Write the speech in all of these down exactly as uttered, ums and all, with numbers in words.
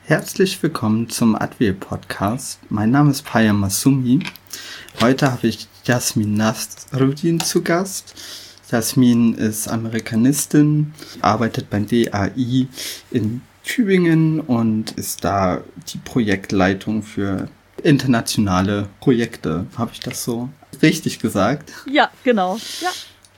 Herzlich willkommen zum Advil-Podcast. Mein Name ist Paya Masumi. Heute habe ich Jasmin Nasruddin zu Gast. Jasmin ist Amerikanistin, arbeitet beim D A I in Tübingen und ist da die Projektleitung für internationale Projekte. Habe ich das so richtig gesagt? Ja, genau. Ja.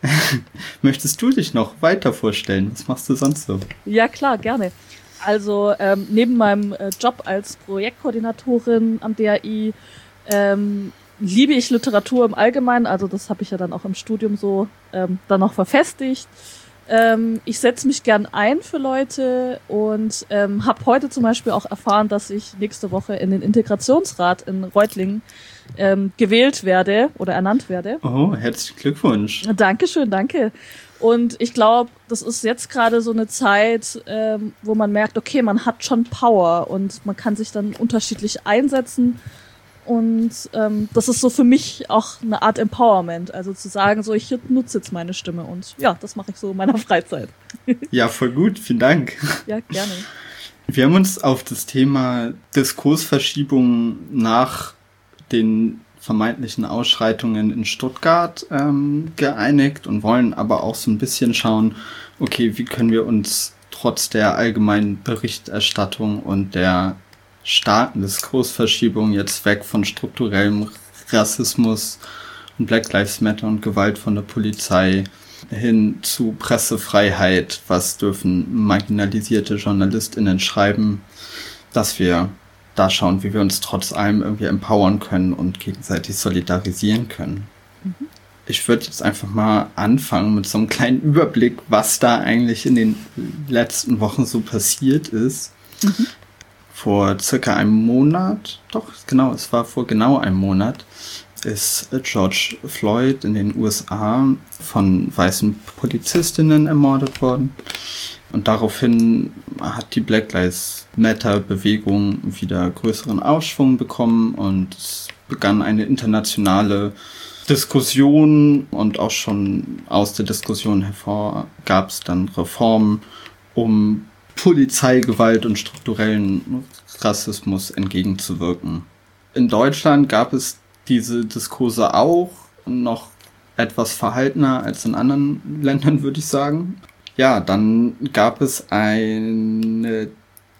Möchtest du dich noch weiter vorstellen? Was machst du sonst so? Ja, klar, gerne. Also ähm, neben meinem äh, Job als Projektkoordinatorin am D A I ähm, liebe ich Literatur im Allgemeinen. Also das habe ich ja dann auch im Studium so ähm, dann noch verfestigt. Ähm, ich setze mich gern ein für Leute und ähm, habe heute zum Beispiel auch erfahren, dass ich nächste Woche in den Integrationsrat in Reutlingen ähm, gewählt werde oder ernannt werde. Oh, herzlichen Glückwunsch. Dankeschön, danke. Und ich glaube, das ist jetzt gerade so eine Zeit, ähm, wo man merkt, okay, man hat schon Power und man kann sich dann unterschiedlich einsetzen. Und ähm, das ist so für mich auch eine Art Empowerment. Also zu sagen, so ich nutze jetzt meine Stimme und ja, das mache ich so in meiner Freizeit. Ja, voll gut, vielen Dank. Ja, gerne. Wir haben uns auf das Thema Diskursverschiebung nach den vermeintlichen Ausschreitungen in Stuttgart ähm, geeinigt und wollen aber auch so ein bisschen schauen, okay, wie können wir uns trotz der allgemeinen Berichterstattung und der starken Diskursverschiebung jetzt weg von strukturellem Rassismus und Black Lives Matter und Gewalt von der Polizei hin zu Pressefreiheit, was dürfen marginalisierte JournalistInnen schreiben, dass wir da schauen, wie wir uns trotz allem irgendwie empowern können und gegenseitig solidarisieren können. Mhm. Ich würde jetzt einfach mal anfangen mit so einem kleinen Überblick, was da eigentlich in den letzten Wochen so passiert ist. Mhm. Vor circa einem Monat, doch genau, es war vor genau einem Monat, ist George Floyd in den U S A von weißen Polizistinnen ermordet worden. Und daraufhin hat die Black Lives Matter Bewegung wieder größeren Aufschwung bekommen und es begann eine internationale Diskussion und auch schon aus der Diskussion hervor gab es dann Reformen, um Polizeigewalt und strukturellen Rassismus entgegenzuwirken. In Deutschland gab es diese Diskurse auch, noch etwas verhaltener als in anderen Ländern, würde ich sagen. Ja, dann gab es eine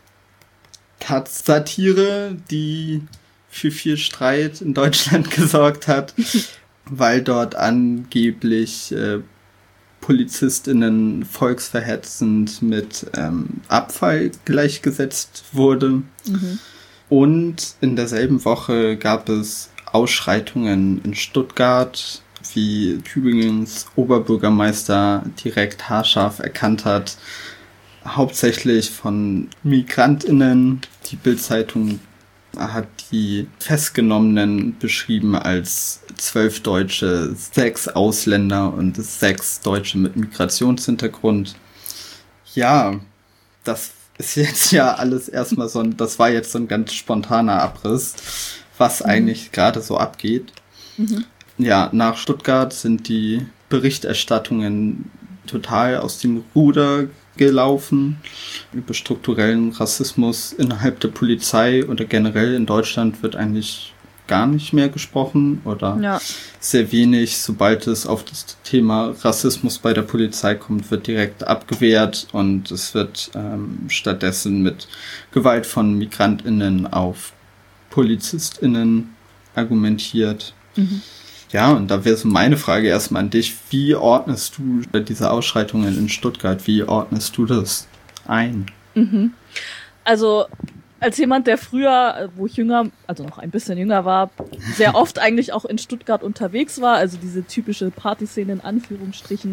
Taz-Satire, die für viel Streit in Deutschland gesorgt hat, weil dort angeblich äh, PolizistInnen volksverhetzend mit ähm, Abfall gleichgesetzt wurde. Mhm. Und in derselben Woche gab es Ausschreitungen in Stuttgart, wie Tübingens Oberbürgermeister direkt haarscharf erkannt hat, hauptsächlich von MigrantInnen. Die Bild-Zeitung hat die Festgenommenen beschrieben als zwölf Deutsche, sechs Ausländer und sechs Deutsche mit Migrationshintergrund. Ja, das ist jetzt ja alles erstmal so ein, das war jetzt so ein ganz spontaner Abriss, was mhm. eigentlich gerade so abgeht. Mhm. Ja, nach Stuttgart sind die Berichterstattungen total aus dem Ruder gelaufen. Über strukturellen Rassismus innerhalb der Polizei oder generell in Deutschland wird eigentlich gar nicht mehr gesprochen oder ja. sehr wenig. Sobald es auf das Thema Rassismus bei der Polizei kommt, wird direkt abgewehrt und es wird ähm, stattdessen mit Gewalt von MigrantInnen auf PolizistInnen argumentiert. Mhm. Ja, und da wäre so meine Frage erstmal an dich. Wie ordnest du diese Ausschreitungen in Stuttgart? Wie ordnest du das ein? Mhm. Also als jemand, der früher, wo ich jünger, also noch ein bisschen jünger war, sehr oft eigentlich auch in Stuttgart unterwegs war, also diese typische Partyszene in Anführungsstrichen,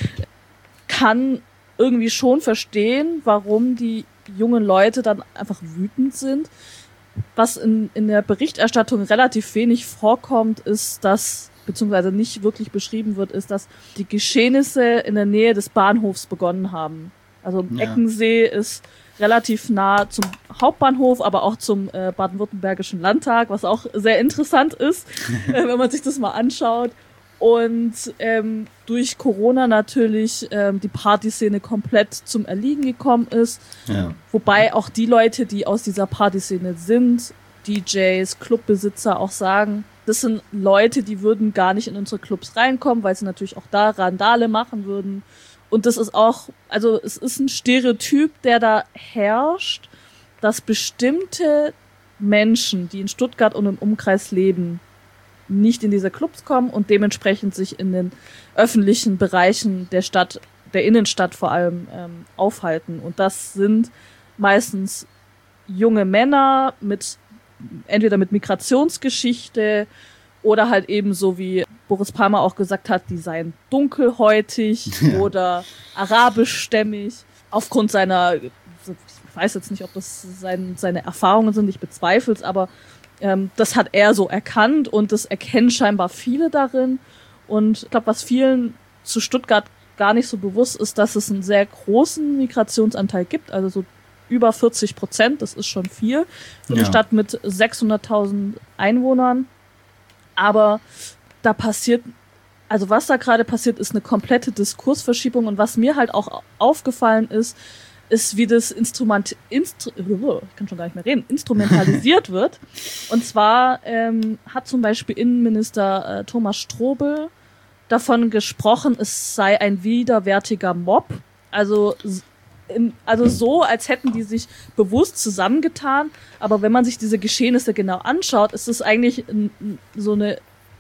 kann irgendwie schon verstehen, warum die jungen Leute dann einfach wütend sind. Was in, in der Berichterstattung relativ wenig vorkommt, ist, dass, beziehungsweise nicht wirklich beschrieben wird, ist, dass die Geschehnisse in der Nähe des Bahnhofs begonnen haben. Also ja. Eckensee ist relativ nah zum Hauptbahnhof, aber auch zum äh, baden-württembergischen Landtag, was auch sehr interessant ist, äh, wenn man sich das mal anschaut. Und ähm, durch Corona natürlich ähm, die Partyszene komplett zum Erliegen gekommen ist. Ja. Wobei auch die Leute, die aus dieser Partyszene sind, D Js, Clubbesitzer auch sagen, das sind Leute, die würden gar nicht in unsere Clubs reinkommen, weil sie natürlich auch da Randale machen würden. Und das ist auch, also es ist ein Stereotyp, der da herrscht, dass bestimmte Menschen, die in Stuttgart und im Umkreis leben, nicht in diese Clubs kommen und dementsprechend sich in den öffentlichen Bereichen der Stadt, der Innenstadt vor allem, ähm, aufhalten. Und das sind meistens junge Männer mit, entweder mit Migrationsgeschichte oder halt eben so wie Boris Palmer auch gesagt hat, die seien dunkelhäutig ja. oder arabischstämmig aufgrund seiner, ich weiß jetzt nicht, ob das sein, seine Erfahrungen sind, ich bezweifle es, aber Ähm, das hat er so erkannt und das erkennen scheinbar viele darin. Und ich glaube, was vielen zu Stuttgart gar nicht so bewusst ist, dass es einen sehr großen Migrationsanteil gibt, also so über vierzig Prozent, das ist schon viel, für eine ja. Stadt mit sechshunderttausend Einwohnern. Aber da passiert, also was da gerade passiert, ist eine komplette Diskursverschiebung. Und was mir halt auch aufgefallen ist, ist, wie das Instrument, Instru- ich kann schon gar nicht mehr reden, instrumentalisiert wird. Und zwar ähm, hat zum Beispiel Innenminister äh, Thomas Strobel davon gesprochen, es sei ein widerwärtiger Mob. Also, in, also so, als hätten die sich bewusst zusammengetan. Aber wenn man sich diese Geschehnisse genau anschaut, ist es eigentlich n, so eine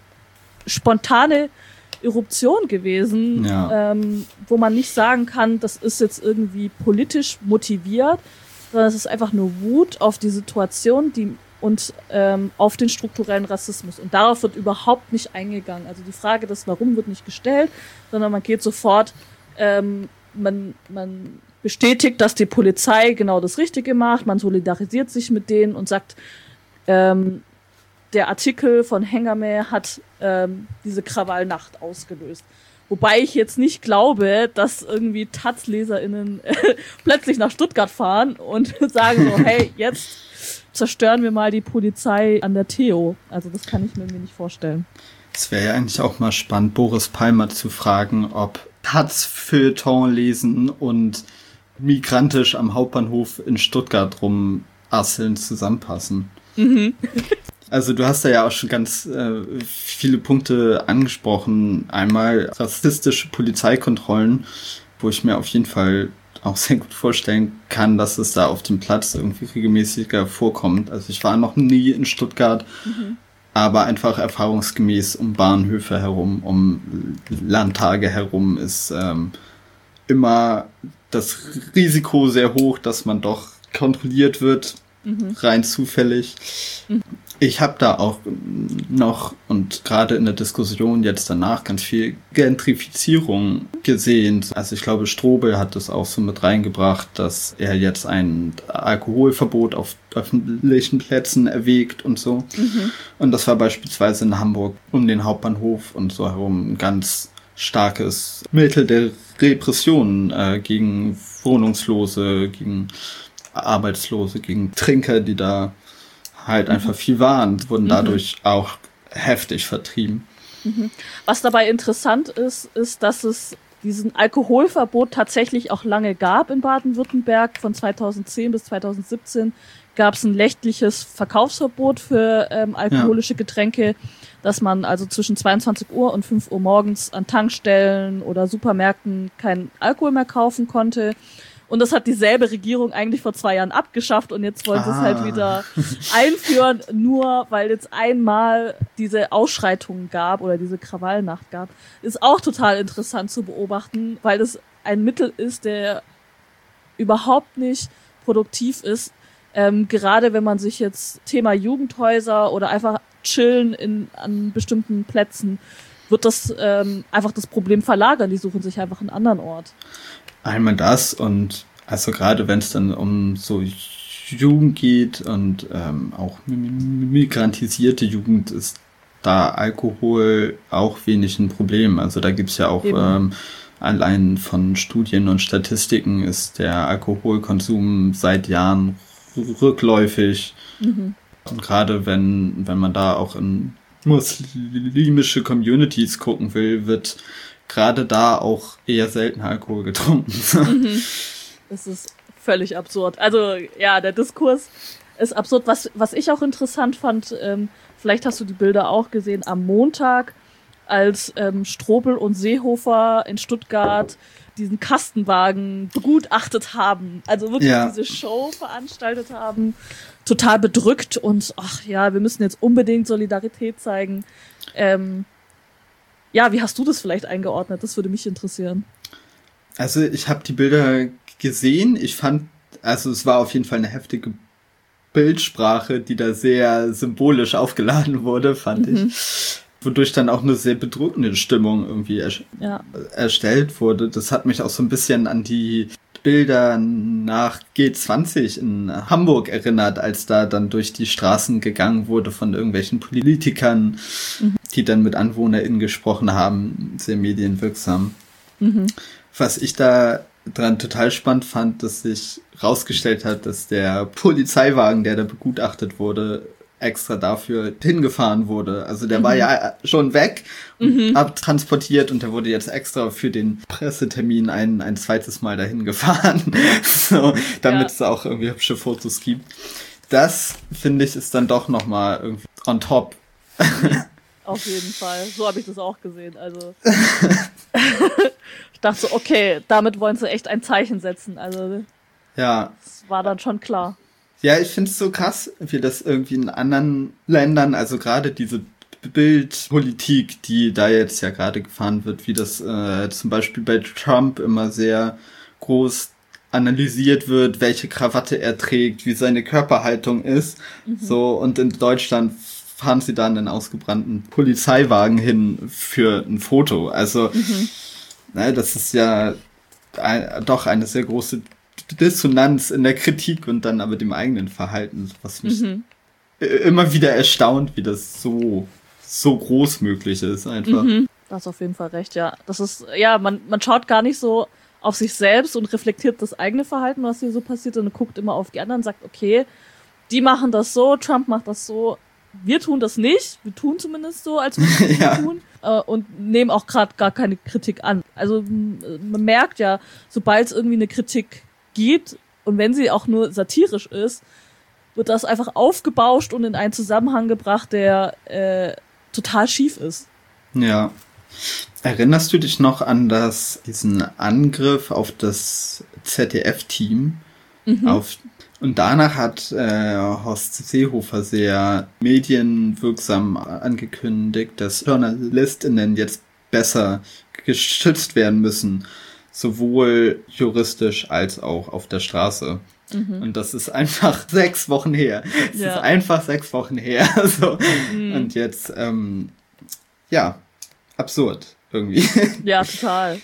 spontane Eruption gewesen, ja. ähm, wo man nicht sagen kann, das ist jetzt irgendwie politisch motiviert, sondern es ist einfach nur Wut auf die Situation die, und ähm, auf den strukturellen Rassismus. Und darauf wird überhaupt nicht eingegangen. Also die Frage des Warum wird nicht gestellt, sondern man geht sofort, ähm, man, man bestätigt, dass die Polizei genau das Richtige macht, man solidarisiert sich mit denen und sagt, ähm, der Artikel von Hengame hat ähm, diese Krawallnacht ausgelöst. Wobei ich jetzt nicht glaube, dass irgendwie Taz-LeserInnen äh, plötzlich nach Stuttgart fahren und sagen so, hey, jetzt zerstören wir mal die Polizei an der Theo. Also das kann ich mir irgendwie nicht vorstellen. Es wäre ja eigentlich auch mal spannend, Boris Palmer zu fragen, ob Taz-Feuilleton lesen und migrantisch am Hauptbahnhof in Stuttgart rumasseln zusammenpassen. Mhm. Also du hast da ja auch schon ganz äh, viele Punkte angesprochen. Einmal rassistische Polizeikontrollen, wo ich mir auf jeden Fall auch sehr gut vorstellen kann, dass es da auf dem Platz irgendwie regelmäßiger vorkommt. Also ich war noch nie in Stuttgart, mhm. aber einfach erfahrungsgemäß um Bahnhöfe herum, um Landtage herum ist ähm, immer das Risiko sehr hoch, dass man doch kontrolliert wird, mhm. rein zufällig. Mhm. Ich habe da auch noch und gerade in der Diskussion jetzt danach ganz viel Gentrifizierung gesehen. Also ich glaube, Strobel hat das auch so mit reingebracht, dass er jetzt ein Alkoholverbot auf öffentlichen Plätzen erwägt und so. Mhm. Und das war beispielsweise in Hamburg um den Hauptbahnhof und so herum ein ganz starkes Mittel der Repression äh, gegen Wohnungslose, gegen Arbeitslose, gegen Trinker, die da halt mhm. einfach viel waren, wurden dadurch mhm. auch heftig vertrieben. Mhm. Was dabei interessant ist, ist, dass es diesen Alkoholverbot tatsächlich auch lange gab in Baden-Württemberg. Von zweitausendzehn bis zweitausendsiebzehn gab es ein nächtliches Verkaufsverbot für ähm, alkoholische ja. Getränke, dass man also zwischen zweiundzwanzig Uhr und fünf Uhr morgens an Tankstellen oder Supermärkten keinen Alkohol mehr kaufen konnte. Und das hat dieselbe Regierung eigentlich vor zwei Jahren abgeschafft und jetzt wollen sie ah. es halt wieder einführen, nur weil jetzt einmal diese Ausschreitungen gab oder diese Krawallnacht gab. Ist auch total interessant zu beobachten, weil das ein Mittel ist, der überhaupt nicht produktiv ist. Ähm, gerade wenn man sich jetzt Thema Jugendhäuser oder einfach chillen in, an bestimmten Plätzen, wird das ähm, einfach das Problem verlagern. Die suchen sich einfach einen anderen Ort. Einmal das und also gerade wenn es dann um so Jugend geht und ähm, auch migrantisierte Jugend ist da Alkohol auch wenig ein Problem. Also da gibt's ja auch ähm, allein von Studien und Statistiken ist der Alkoholkonsum seit Jahren rückläufig. Mhm. Und gerade wenn wenn man da auch in muslimische Communities gucken will, wird gerade da auch eher selten Alkohol getrunken. Mhm. Das ist völlig absurd. Also ja, der Diskurs ist absurd. Was, was ich auch interessant fand, ähm, vielleicht hast du die Bilder auch gesehen, am Montag, als ähm, Strobel und Seehofer in Stuttgart diesen Kastenwagen begutachtet haben. Also wirklich ja. diese Show veranstaltet haben. Total bedrückt und ach ja, wir müssen jetzt unbedingt Solidarität zeigen. Ähm, ja, wie hast du das vielleicht eingeordnet? Das würde mich interessieren. Also ich habe die Bilder gesehen. Ich fand, also es war auf jeden Fall eine heftige Bildsprache, die da sehr symbolisch aufgeladen wurde, fand mhm. ich. Wodurch dann auch eine sehr bedrückende Stimmung irgendwie er- ja. erstellt wurde. Das hat mich auch so ein bisschen an die Bilder nach G zwanzig in Hamburg erinnert, als da dann durch die Straßen gegangen wurde von irgendwelchen Politikern, mhm. die dann mit AnwohnerInnen gesprochen haben, sehr medienwirksam. Mhm. Was ich da dran total spannend fand, dass sich rausgestellt hat, dass der Polizeiwagen, der da begutachtet wurde, extra dafür hingefahren wurde. Also der mhm. war ja schon weg und mhm. abtransportiert und der wurde jetzt extra für den Pressetermin ein, ein zweites Mal dahin gefahren. So, damit ja. es auch irgendwie hübsche Fotos gibt. Das, finde ich, ist dann doch nochmal irgendwie on top. Auf jeden Fall. So habe ich das auch gesehen. Also ich dachte so, okay, damit wollen sie echt ein Zeichen setzen. Also ja. Das war dann schon klar. Ja, ich finde es so krass, wie das irgendwie in anderen Ländern, also gerade diese Bildpolitik, die da jetzt ja gerade gefahren wird, wie das äh, zum Beispiel bei Trump immer sehr groß analysiert wird, welche Krawatte er trägt, wie seine Körperhaltung ist. Mhm. So, und in Deutschland fahren sie dann einen ausgebrannten Polizeiwagen hin für ein Foto. Also, mhm. ne, das ist ja ein, doch eine sehr große Dissonanz in der Kritik und dann aber dem eigenen Verhalten, was mich mhm. immer wieder erstaunt, wie das so so groß möglich ist einfach. Mhm. Du hast auf jeden Fall recht, ja. Das ist, ja, man man schaut gar nicht so auf sich selbst und reflektiert das eigene Verhalten, was hier so passiert, und guckt immer auf die anderen und sagt, okay, die machen das so, Trump macht das so, wir tun das nicht, wir tun zumindest so, als würden wir ja. tun, äh, und nehmen auch gerade gar keine Kritik an. Also man merkt ja, sobald es irgendwie eine Kritik geht, und wenn sie auch nur satirisch ist, wird das einfach aufgebauscht und in einen Zusammenhang gebracht, der äh, total schief ist. Ja. Erinnerst du dich noch an das, diesen Angriff auf das Z D F-Team? Mhm. Auf, und danach hat äh, Horst Seehofer sehr medienwirksam angekündigt, dass JournalistInnen jetzt besser geschützt werden müssen. Sowohl juristisch als auch auf der Straße. Mhm. Und das ist einfach sechs Wochen her. Es ja. ist einfach sechs Wochen her. So. Mhm. Und jetzt, ähm, ja, absurd irgendwie. Ja, total.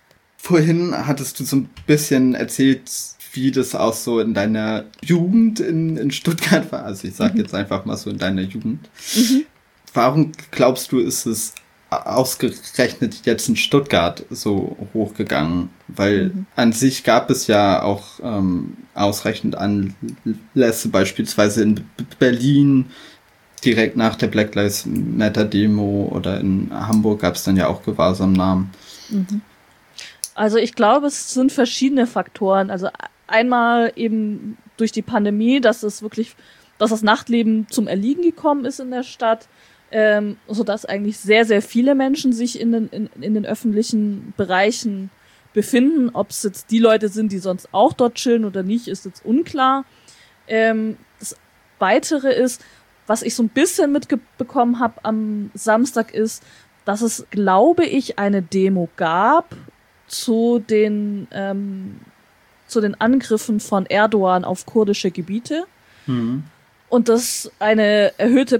Vorhin hattest du so ein bisschen erzählt, wie das auch so in deiner Jugend in, in Stuttgart war. Also ich sag mhm. jetzt einfach mal so in deiner Jugend. Mhm. Warum glaubst du, ist es ausgerechnet jetzt in Stuttgart so hochgegangen? Weil mhm. an sich gab es ja auch ähm, ausreichend Anlässe, beispielsweise in B- Berlin direkt nach der Black Lives Matter Demo, oder in Hamburg gab es dann ja auch Gewahrsamnahmen. Mhm. Also ich glaube, es sind verschiedene Faktoren. Also einmal eben durch die Pandemie, dass es wirklich, dass das Nachtleben zum Erliegen gekommen ist in der Stadt. Ähm, sodass eigentlich sehr, sehr viele Menschen sich in den, in, in den öffentlichen Bereichen befinden. Ob es jetzt die Leute sind, die sonst auch dort chillen oder nicht, ist jetzt unklar. Ähm, das Weitere ist, was ich so ein bisschen mitbekommen habe am Samstag, ist, dass es, glaube ich, eine Demo gab zu den, ähm, zu den Angriffen von Erdogan auf kurdische Gebiete. Mhm. Und das eine erhöhte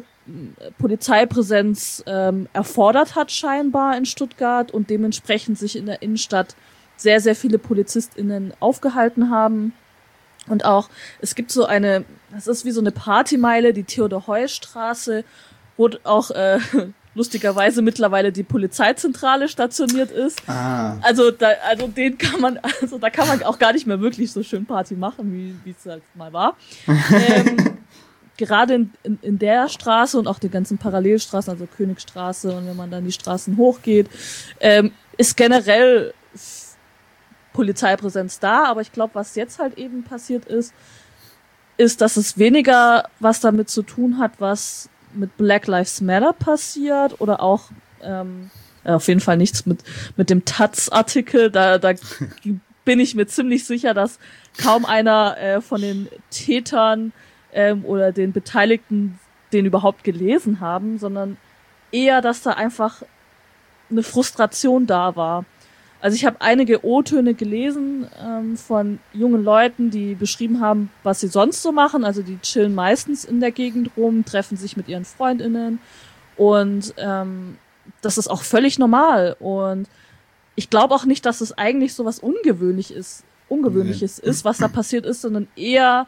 Polizeipräsenz ähm, erfordert hat scheinbar in Stuttgart und dementsprechend sich in der Innenstadt sehr, sehr viele PolizistInnen aufgehalten haben. Und auch, es gibt so eine, das ist wie so eine Partymeile, die Theodor-Heuss-Straße, wo auch äh, lustigerweise mittlerweile die Polizeizentrale stationiert ist. Ah. Also da, also den kann man, also da kann man auch gar nicht mehr wirklich so schön Party machen, wie wie es halt mal war. ähm, gerade in, in, in der Straße und auch die ganzen Parallelstraßen, also Königstraße und wenn man dann die Straßen hochgeht, ähm, ist generell Polizeipräsenz da, aber ich glaube, was jetzt halt eben passiert ist, ist, dass es weniger was damit zu tun hat, was mit Black Lives Matter passiert oder auch ähm, auf jeden Fall nichts mit mit dem Taz-Artikel, da, da bin ich mir ziemlich sicher, dass kaum einer äh, von den Tätern ähm, oder den Beteiligten den überhaupt gelesen haben, sondern eher, dass da einfach eine Frustration da war. Also ich habe einige O-Töne gelesen ähm, von jungen Leuten, die beschrieben haben, was sie sonst so machen. Also die chillen meistens in der Gegend rum, treffen sich mit ihren FreundInnen und ähm, das ist auch völlig normal. Und ich glaube auch nicht, dass es eigentlich so was Ungewöhnlich ist, Ungewöhnliches nee. ist, was da passiert ist, sondern eher,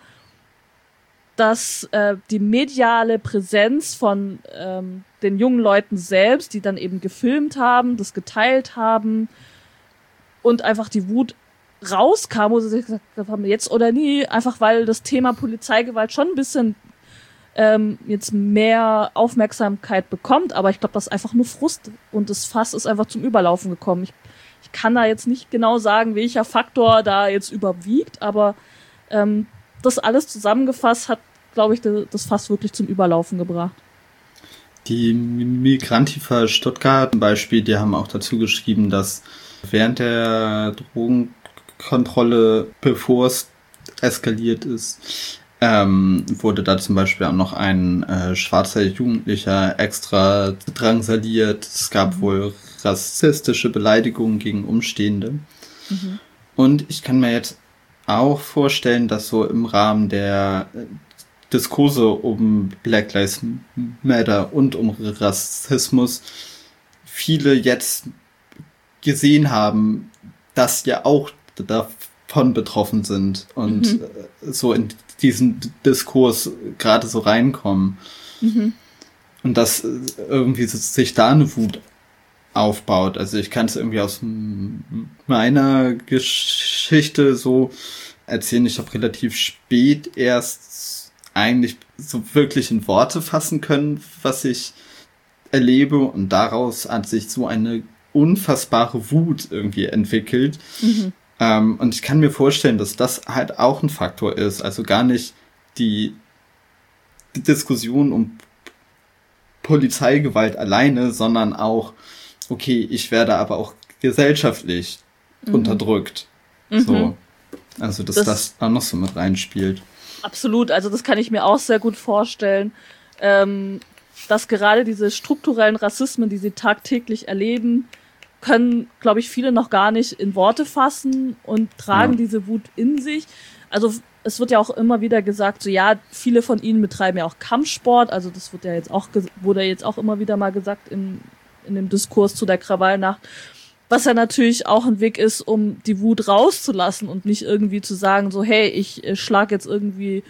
dass äh, die mediale Präsenz von ähm, den jungen Leuten selbst, die dann eben gefilmt haben, das geteilt haben, und einfach die Wut rauskam, wo sie sich gesagt haben, jetzt oder nie, einfach weil das Thema Polizeigewalt schon ein bisschen ähm, jetzt mehr Aufmerksamkeit bekommt, aber ich glaube, das ist einfach nur Frust und das Fass ist einfach zum Überlaufen gekommen. Ich, ich kann da jetzt nicht genau sagen, welcher Faktor da jetzt überwiegt, aber ähm, das alles zusammengefasst hat, glaube ich, das Fass wirklich zum Überlaufen gebracht. Die Migrantifa Stuttgart zum Beispiel, die haben auch dazu geschrieben, dass während der Drogenkontrolle, bevor es eskaliert ist, ähm, wurde da zum Beispiel auch noch ein äh, schwarzer Jugendlicher extra drangsaliert. Es gab mhm. wohl rassistische Beleidigungen gegen Umstehende. Mhm. Und ich kann mir jetzt auch vorstellen, dass so im Rahmen der Diskurse um Black Lives Matter und um Rassismus viele jetzt gesehen haben, dass ja auch davon betroffen sind und mhm. so in diesen Diskurs gerade so reinkommen. Mhm. Und dass irgendwie sich da eine Wut aufbaut. Also ich kann es irgendwie aus meiner Geschichte so erzählen. Ich habe relativ spät erst eigentlich so wirklich in Worte fassen können, was ich erlebe, und daraus hat sich so eine unfassbare Wut irgendwie entwickelt. Mhm. Ähm, und ich kann mir vorstellen, dass das halt auch ein Faktor ist. Also gar nicht die, die Diskussion um Polizeigewalt alleine, sondern auch, okay, ich werde aber auch gesellschaftlich mhm. unterdrückt. Mhm. So. Also, dass das, das auch noch so mit reinspielt. Absolut, also das kann ich mir auch sehr gut vorstellen, ähm, dass gerade diese strukturellen Rassismen, die sie tagtäglich erleben, können, glaube ich, viele noch gar nicht in Worte fassen und tragen ja. diese Wut in sich. Also es wird ja auch immer wieder gesagt, so ja, viele von ihnen betreiben ja auch Kampfsport, also das wird ja jetzt auch wurde jetzt auch immer wieder mal gesagt in in dem Diskurs zu der Krawallnacht, was ja natürlich auch ein Weg ist, um die Wut rauszulassen und nicht irgendwie zu sagen, so hey, ich äh, schlag jetzt irgendwie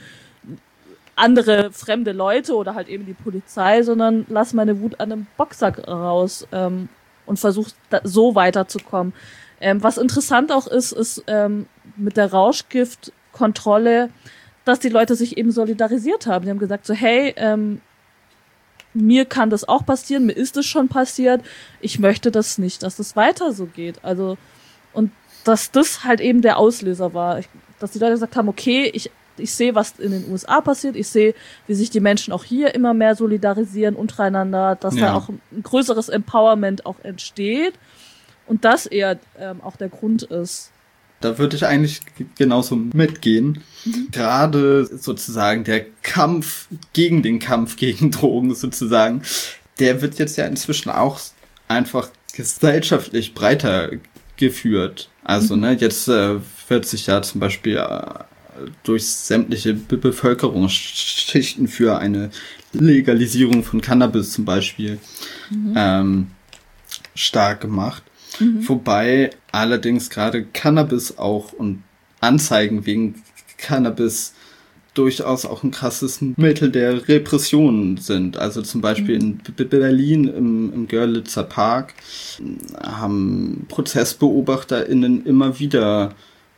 andere fremde Leute oder halt eben die Polizei, sondern lass meine Wut an einem Boxsack raus ähm, und versuch da, so weiterzukommen. Ähm, was interessant auch ist, ist ähm, mit der Rauschgiftkontrolle, dass die Leute sich eben solidarisiert haben. Die haben gesagt so, hey, ähm, mir kann das auch passieren, mir ist es schon passiert, ich möchte das nicht, dass das weiter so geht. Also, und dass das halt eben der Auslöser war, ich, dass die Leute gesagt haben, okay, ich ich sehe, was in den U S A passiert, ich sehe, wie sich die Menschen auch hier immer mehr solidarisieren untereinander, dass ja. da auch ein größeres Empowerment auch entsteht und das eher ähm, auch der Grund ist. Da würde ich eigentlich genauso mitgehen. Mhm. Gerade sozusagen der Kampf gegen den Kampf gegen Drogen sozusagen, der wird jetzt ja inzwischen auch einfach gesellschaftlich breiter geführt. Also mhm. ne, jetzt äh, wird sich ja zum Beispiel äh, durch sämtliche Be- Bevölkerungsschichten für eine Legalisierung von Cannabis zum Beispiel mhm. ähm, stark gemacht. Mhm. Wobei allerdings gerade Cannabis auch und Anzeigen wegen Cannabis durchaus auch ein krasses Mittel der Repression sind. Also zum Beispiel mhm. in B- Berlin im, im Görlitzer Park haben ProzessbeobachterInnen immer wieder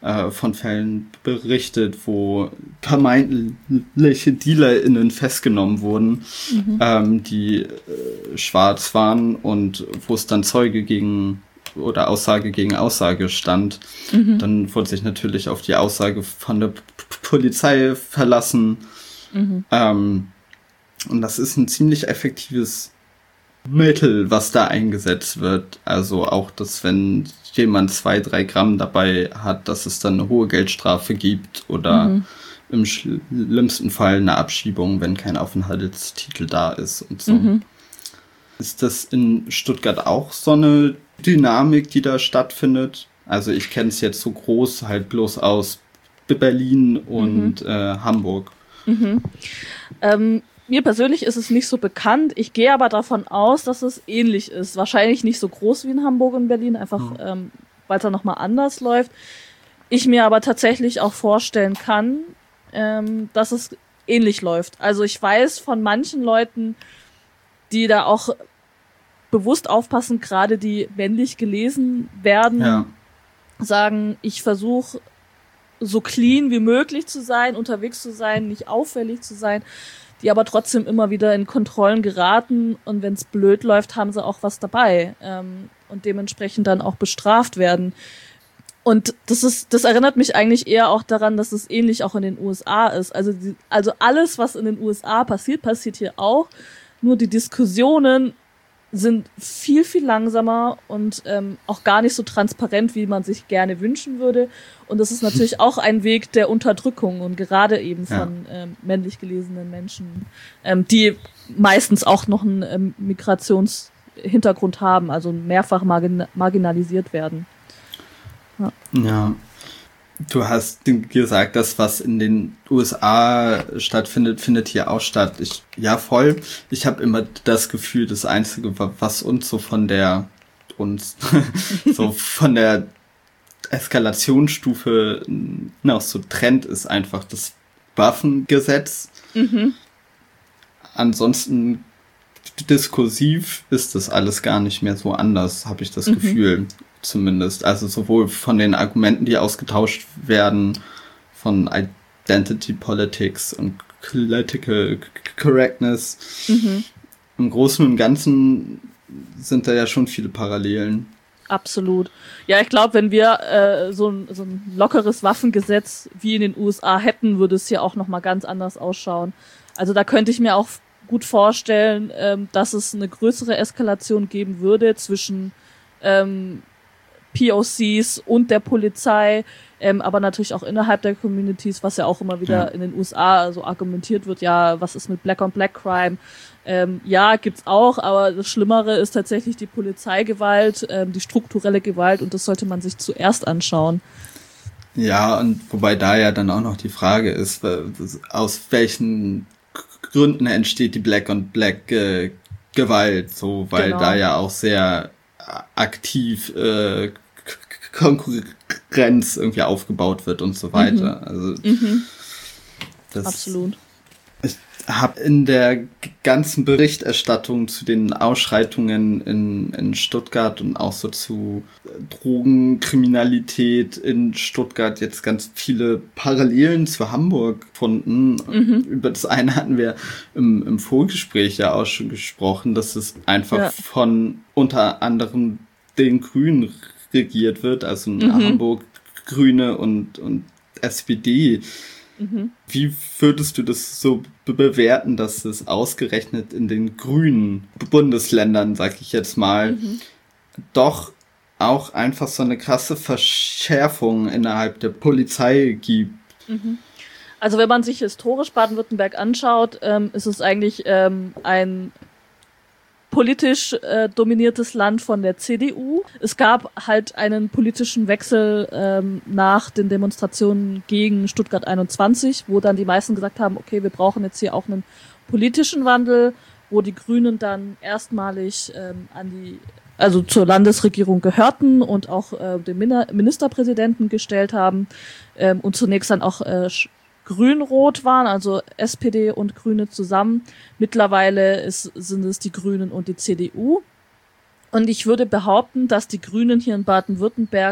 äh, von Fällen berichtet, wo vermeintliche DealerInnen festgenommen wurden, mhm. ähm, die äh, schwarz waren und wo es dann Zeuge gegen oder Aussage gegen Aussage stand. Mhm. Dann wurde sich natürlich auf die Aussage von der P- Polizei verlassen. Mhm. Ähm, und das ist ein ziemlich effektives Mittel, was da eingesetzt wird. Also auch, dass wenn jemand zwei, drei Gramm dabei hat, dass es dann eine hohe Geldstrafe gibt oder mhm. im schlimmsten Fall eine Abschiebung, wenn kein Aufenthaltstitel da ist und so. Mhm. Ist das in Stuttgart auch so eine Dynamik, die da stattfindet? Also ich kenne es jetzt so groß halt bloß aus Berlin und mhm. äh, Hamburg. Mhm. Ähm, mir persönlich ist es nicht so bekannt. Ich gehe aber davon aus, dass es ähnlich ist. Wahrscheinlich nicht so groß wie in Hamburg und Berlin, einfach mhm. ähm, weil es da nochmal anders läuft. Ich mir aber tatsächlich auch vorstellen kann, ähm, dass es ähnlich läuft. Also ich weiß von manchen Leuten, die da auch bewusst aufpassen, gerade die männlich gelesen werden, ja. sagen, ich versuche so clean wie möglich zu sein, unterwegs zu sein, nicht auffällig zu sein, die aber trotzdem immer wieder in Kontrollen geraten und wenn es blöd läuft, haben sie auch was dabei ähm, und dementsprechend dann auch bestraft werden. Und das ist, das erinnert mich eigentlich eher auch daran, dass es ähnlich auch in den U S A ist. Also, die, also alles, was in den U S A passiert, passiert hier auch. Nur die Diskussionen sind viel, viel langsamer und ähm, auch gar nicht so transparent, wie man sich gerne wünschen würde. Und das ist natürlich auch ein Weg der Unterdrückung und gerade eben von ja. ähm, männlich gelesenen Menschen, ähm, die meistens auch noch einen ähm, Migrationshintergrund haben, also mehrfach margin- marginalisiert werden. Ja. ja. Du hast gesagt, das, was in den U S A stattfindet, findet hier auch statt. Ich, ja, voll. Ich habe immer das Gefühl, das Einzige, was uns so von der, uns, so von der Eskalationsstufe noch so trennt, ist einfach das Waffengesetz. Mhm. Ansonsten diskursiv ist das alles gar nicht mehr so anders, habe ich das mhm. Gefühl. Zumindest. Also sowohl von den Argumenten, die ausgetauscht werden, von Identity Politics und Political Correctness. Mhm. Im Großen und Ganzen sind da ja schon viele Parallelen. Absolut. Ja, ich glaube, wenn wir äh, so, ein, so ein lockeres Waffengesetz wie in den U S A hätten, würde es hier auch nochmal ganz anders ausschauen. Also da könnte ich mir auch gut vorstellen, ähm, dass es eine größere Eskalation geben würde zwischen ähm, P O Cs und der Polizei, ähm, aber natürlich auch innerhalb der Communities, was ja auch immer wieder ja. in den U S A so argumentiert wird, ja, was ist mit Black-on-Black-Crime? Ähm, ja, gibt's auch, aber das Schlimmere ist tatsächlich die Polizeigewalt, ähm, die strukturelle Gewalt und das sollte man sich zuerst anschauen. Ja, und wobei da ja dann auch noch die Frage ist, aus welchen Gründen entsteht die Black-on-Black-Gewalt, so, weil genau. da ja auch sehr aktiv äh, Konkurrenz irgendwie aufgebaut wird und so weiter. Mhm. Also mhm. das absolut. Ich habe in der ganzen Berichterstattung zu den Ausschreitungen in, in Stuttgart und auch so zu Drogenkriminalität in Stuttgart jetzt ganz viele Parallelen zu Hamburg gefunden. Mhm. Über das eine hatten wir im, im Vorgespräch ja auch schon gesprochen, dass es einfach ja. von unter anderem den Grünen regiert wird, also in mhm. Hamburg Grüne und, und S P D. Mhm. Wie würdest du das so be- bewerten, dass es ausgerechnet in den grünen Bundesländern, sag ich jetzt mal, mhm. doch auch einfach so eine krasse Verschärfung innerhalb der Polizei gibt? Mhm. Also wenn man sich historisch Baden-Württemberg anschaut, ähm, ist es eigentlich ähm, ein politisch äh, dominiertes Land von der C D U. Es gab halt einen politischen Wechsel ähm, nach den Demonstrationen gegen Stuttgart einundzwanzig, wo dann die meisten gesagt haben, okay, wir brauchen jetzt hier auch einen politischen Wandel, wo die Grünen dann erstmalig ähm, an die, also zur Landesregierung gehörten und auch äh, den Min- Ministerpräsidenten gestellt haben ähm, und zunächst dann auch äh, Grün-Rot waren, also S P D und Grüne zusammen. Mittlerweile ist, sind es die Grünen und die C D U. Und ich würde behaupten, dass die Grünen hier in Baden-Württemberg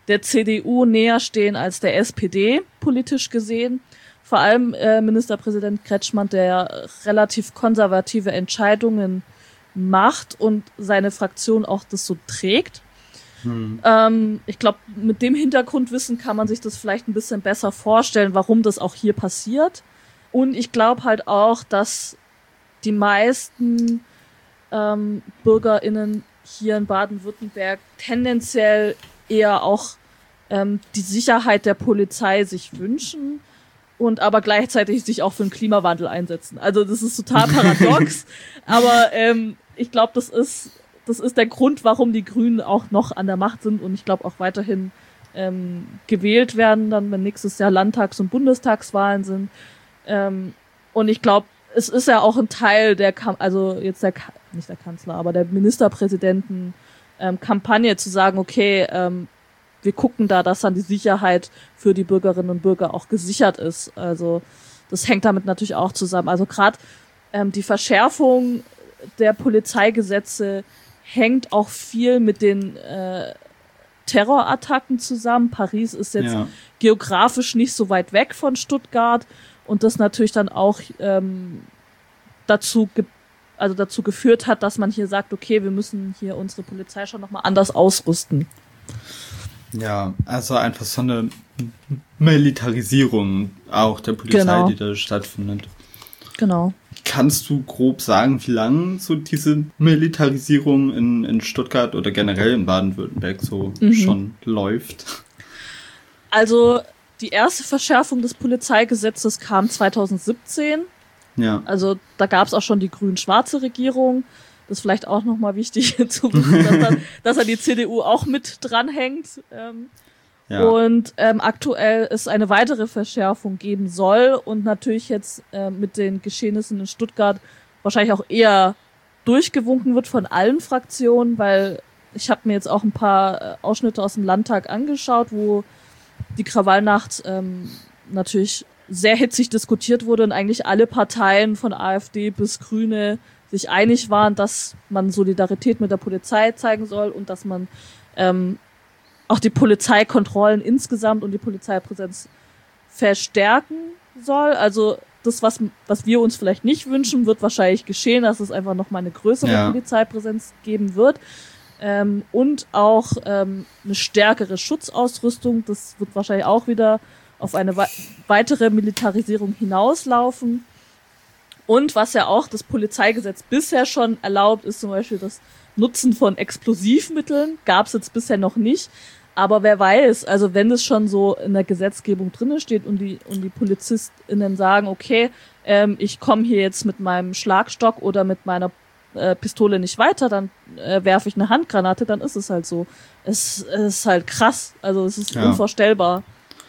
der C D U näher stehen als der S P D, politisch gesehen. Vor allem äh, Ministerpräsident Kretschmann, der relativ konservative Entscheidungen macht und seine Fraktion auch das so trägt. Hm. Ähm, ich glaube, mit dem Hintergrundwissen kann man sich das vielleicht ein bisschen besser vorstellen, warum das auch hier passiert. Und ich glaube halt auch, dass die meisten ähm, BürgerInnen hier in Baden-Württemberg tendenziell eher auch ähm, die Sicherheit der Polizei sich wünschen und aber gleichzeitig sich auch für den Klimawandel einsetzen. Also das ist total paradox, aber ähm, ich glaube, das ist das ist der Grund, warum die Grünen auch noch an der Macht sind und ich glaube auch weiterhin ähm, gewählt werden, dann wenn nächstes Jahr Landtags- und Bundestagswahlen sind. Ähm, und ich glaube, es ist ja auch ein Teil der, Kam- also jetzt der, nicht der Kanzler, aber der Ministerpräsidenten ähm, Kampagne zu sagen, okay, ähm, wir gucken da, dass dann die Sicherheit für die Bürgerinnen und Bürger auch gesichert ist. Also das hängt damit natürlich auch zusammen. Also gerade ähm, die Verschärfung der Polizeigesetze hängt auch viel mit den äh, Terrorattacken zusammen. Paris ist jetzt ja. geografisch nicht so weit weg von Stuttgart und das natürlich dann auch ähm, dazu ge- also dazu geführt hat, dass man hier sagt, okay, wir müssen hier unsere Polizei schon nochmal anders ausrüsten. Ja, also einfach so eine Militarisierung auch der Polizei, genau. die da stattfindet. Genau. Kannst du grob sagen, wie lange so diese Militarisierung in, in Stuttgart oder generell in Baden-Württemberg so mhm. schon läuft? Also die erste Verschärfung des Polizeigesetzes kam zweitausendsiebzehn. Ja. Also da gab es auch schon die grün-schwarze Regierung. Das ist vielleicht auch nochmal wichtig zu wissen, dass, dann, dass da die C D U auch mit dranhängt. Ähm, ja. Und ähm, aktuell es eine weitere Verschärfung geben soll und natürlich jetzt äh, mit den Geschehnissen in Stuttgart wahrscheinlich auch eher durchgewunken wird von allen Fraktionen, weil ich habe mir jetzt auch ein paar äh, Ausschnitte aus dem Landtag angeschaut, wo die Krawallnacht ähm, natürlich sehr hitzig diskutiert wurde und eigentlich alle Parteien von AfD bis Grüne sich einig waren, dass man Solidarität mit der Polizei zeigen soll und dass man ähm, auch die Polizeikontrollen insgesamt und die Polizeipräsenz verstärken soll. Also das, was was wir uns vielleicht nicht wünschen, wird wahrscheinlich geschehen, dass es einfach noch mal eine größere ja. Polizeipräsenz geben wird. Ähm, und auch ähm, eine stärkere Schutzausrüstung. Das wird wahrscheinlich auch wieder auf eine we- weitere Militarisierung hinauslaufen. Und was ja auch das Polizeigesetz bisher schon erlaubt, ist zum Beispiel das Nutzen von Explosivmitteln. Gab es jetzt bisher noch nicht. Aber wer weiß, also wenn es schon so in der Gesetzgebung drinne steht und die und die PolizistInnen sagen, okay, ähm, ich komme hier jetzt mit meinem Schlagstock oder mit meiner äh, Pistole nicht weiter, dann äh, werfe ich eine Handgranate, dann ist es halt so. Es, es ist halt krass, also es ist ja. unvorstellbar.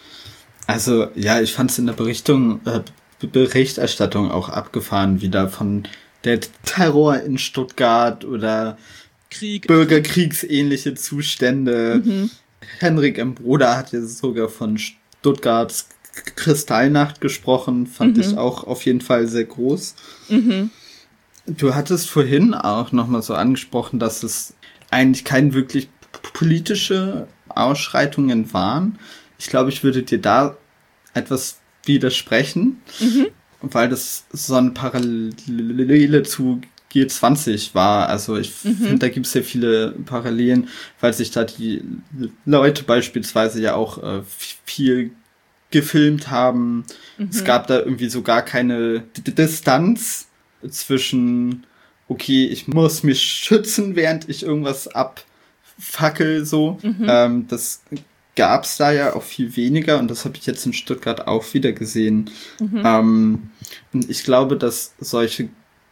Also ja, ich fand es in der Berichtung, äh, Berichterstattung auch abgefahren, wieder von der Terror in Stuttgart oder Krieg. Bürgerkriegsähnliche Zustände. Mhm. Henrik M. Broder hat ja sogar von Stuttgarts Kristallnacht gesprochen, fand mhm. ich auch auf jeden Fall sehr groß. Mhm. Du hattest vorhin auch nochmal so angesprochen, dass es eigentlich keine wirklich politische Ausschreitungen waren. Ich glaube, ich würde dir da etwas widersprechen, mhm. weil das so eine Parallele zu G zwanzig war. Also ich mhm. finde, da gibt es sehr viele Parallelen, weil sich da die Leute beispielsweise ja auch äh, viel gefilmt haben. Mhm. Es gab da irgendwie so gar keine D- Distanz zwischen, okay, ich muss mich schützen, während ich irgendwas abfackel, so. Mhm. Ähm, das gab's da ja auch viel weniger und das habe ich jetzt in Stuttgart auch wieder gesehen. Mhm. Ähm, und ich glaube, dass solche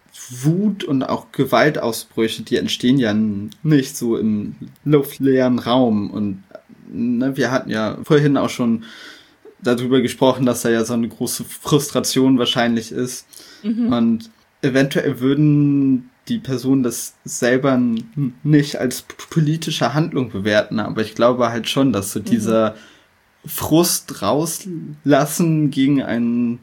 Wut und auch Gewaltausbrüche, die entstehen ja nicht so im luftleeren Raum. Und ne, wir hatten ja vorhin auch schon darüber gesprochen, dass da ja so eine große Frustration wahrscheinlich ist. Mhm. Und eventuell würden die Personen das selber nicht als politische Handlung bewerten, aber ich glaube halt schon, dass so mhm. dieser Frust rauslassen gegen ein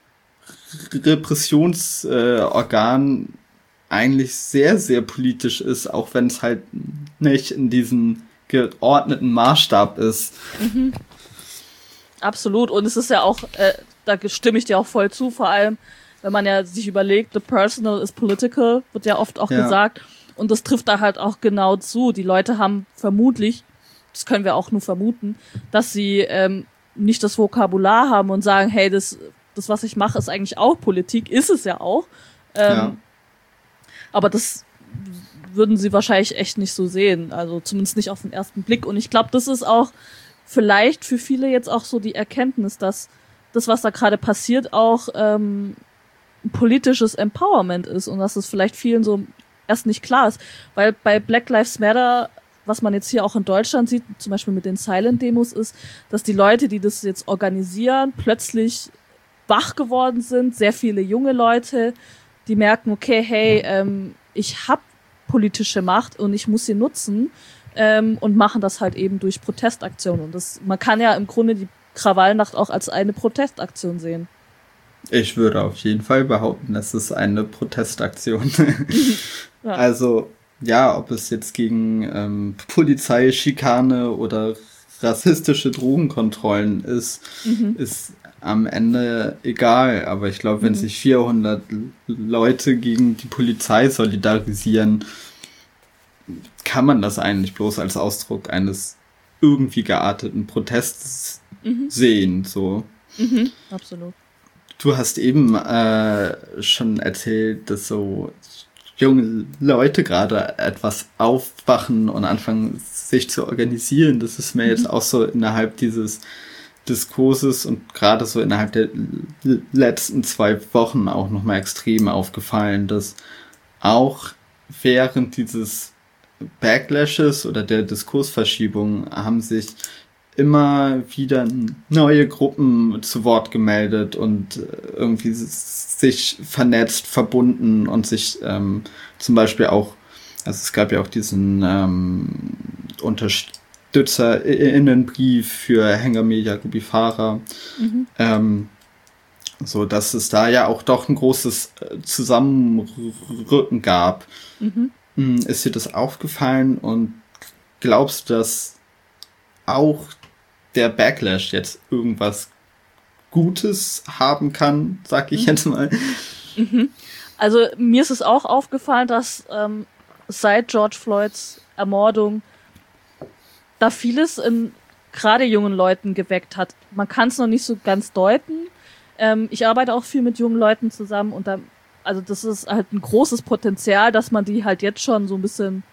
Repressionsorgan äh, eigentlich sehr, sehr politisch ist, auch wenn es halt nicht in diesen geordneten Maßstab ist. Mhm. Absolut. Und es ist ja auch, äh, da stimme ich dir auch voll zu, vor allem, wenn man ja sich überlegt, the personal is political, wird ja oft auch ja. gesagt. Und das trifft da halt auch genau zu. Die Leute haben vermutlich, das können wir auch nur vermuten, dass sie ähm, nicht das Vokabular haben und sagen, hey, das, das was ich mache, ist eigentlich auch Politik. Ist es ja auch. Ähm, ja. Aber das würden sie wahrscheinlich echt nicht so sehen. Also zumindest nicht auf den ersten Blick. Und ich glaube, das ist auch vielleicht für viele jetzt auch so die Erkenntnis, dass das, was da gerade passiert, auch ähm, politisches Empowerment ist und dass es vielleicht vielen so erst nicht klar ist. Weil bei Black Lives Matter, was man jetzt hier auch in Deutschland sieht, zum Beispiel mit den Silent-Demos, ist, dass die Leute, die das jetzt organisieren, plötzlich wach geworden sind. Sehr viele junge Leute, die merken, okay, hey, ähm, ich habe politische Macht und ich muss sie nutzen. Ähm, und machen das halt eben durch Protestaktionen. Und das, man kann ja im Grunde die Krawallnacht auch als eine Protestaktion sehen. Ich würde auf jeden Fall behaupten, es ist eine Protestaktion. Ja. Also, ja, ob es jetzt gegen ähm, Polizeischikane oder rassistische Drogenkontrollen ist, mhm. ist am Ende egal. Aber ich glaube, wenn mhm. sich vierhundert Leute gegen die Polizei solidarisieren, kann man das eigentlich bloß als Ausdruck eines irgendwie gearteten Protests mhm. sehen, so. Mhm, absolut. Du hast eben äh, schon erzählt, dass so junge Leute gerade etwas aufwachen und anfangen, sich zu organisieren. Das ist mir mhm. jetzt auch so innerhalb dieses Diskurses und gerade so innerhalb der letzten zwei Wochen auch nochmal extrem aufgefallen, dass auch während dieses Backlashes oder der Diskursverschiebung haben sich immer wieder neue Gruppen zu Wort gemeldet und irgendwie sich vernetzt, verbunden und sich ähm, zum Beispiel auch, also es gab ja auch diesen ähm, UnterstützerInnenbrief für Hengameh Farah, mhm. ähm, so dass es da ja auch doch ein großes Zusammenrücken gab. Mhm. Ist dir das aufgefallen und glaubst du, dass auch der Backlash jetzt irgendwas Gutes haben kann, sag ich mhm. jetzt mal? Mhm. Also mir ist es auch aufgefallen, dass ähm, seit George Floyds Ermordung da vieles in gerade jungen Leuten geweckt hat. Man kann es noch nicht so ganz deuten. Ähm, ich arbeite auch viel mit jungen Leuten zusammen und da also das ist halt ein großes Potenzial, dass man die halt jetzt schon so ein bisschen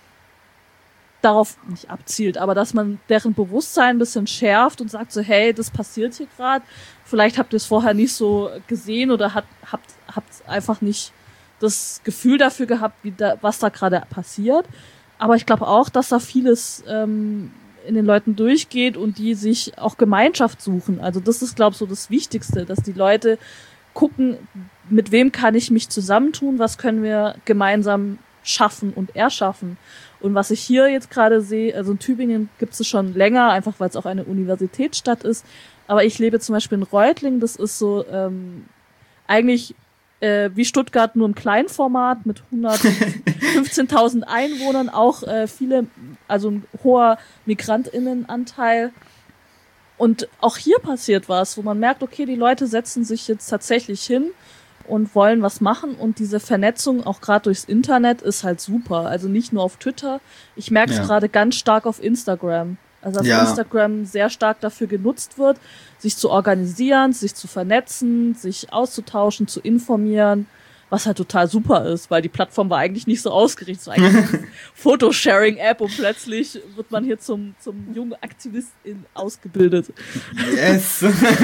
darauf nicht abzielt, aber dass man deren Bewusstsein ein bisschen schärft und sagt so, hey, das passiert hier gerade. Vielleicht habt ihr es vorher nicht so gesehen oder hat, habt, habt einfach nicht das Gefühl dafür gehabt, wie da, was da gerade passiert. Aber ich glaube auch, dass da vieles ähm, in den Leuten durchgeht und die sich auch Gemeinschaft suchen. Also das ist, glaube ich, so das Wichtigste, dass die Leute gucken, mit wem kann ich mich zusammentun, was können wir gemeinsam schaffen und erschaffen. Und was ich hier jetzt gerade sehe, also in Tübingen gibt es schon länger, einfach weil es auch eine Universitätsstadt ist, aber ich lebe zum Beispiel in Reutlingen, das ist so ähm, eigentlich äh, wie Stuttgart nur im Kleinformat mit hundertfünfzehntausend Einwohnern, auch äh, viele, also ein hoher MigrantInnenanteil. Und auch hier passiert was, wo man merkt, okay, die Leute setzen sich jetzt tatsächlich hin und wollen was machen und diese Vernetzung auch gerade durchs Internet ist halt super. Also nicht nur auf Twitter. Ich merke es ja. gerade ganz stark auf Instagram. Also dass ja. Instagram sehr stark dafür genutzt wird, sich zu organisieren, sich zu vernetzen, sich auszutauschen, zu informieren, was halt total super ist, weil die Plattform war eigentlich nicht so ausgerichtet. So eigentlich eine Fotosharing-App und plötzlich wird man hier zum, zum jungen Aktivistin ausgebildet. Yes!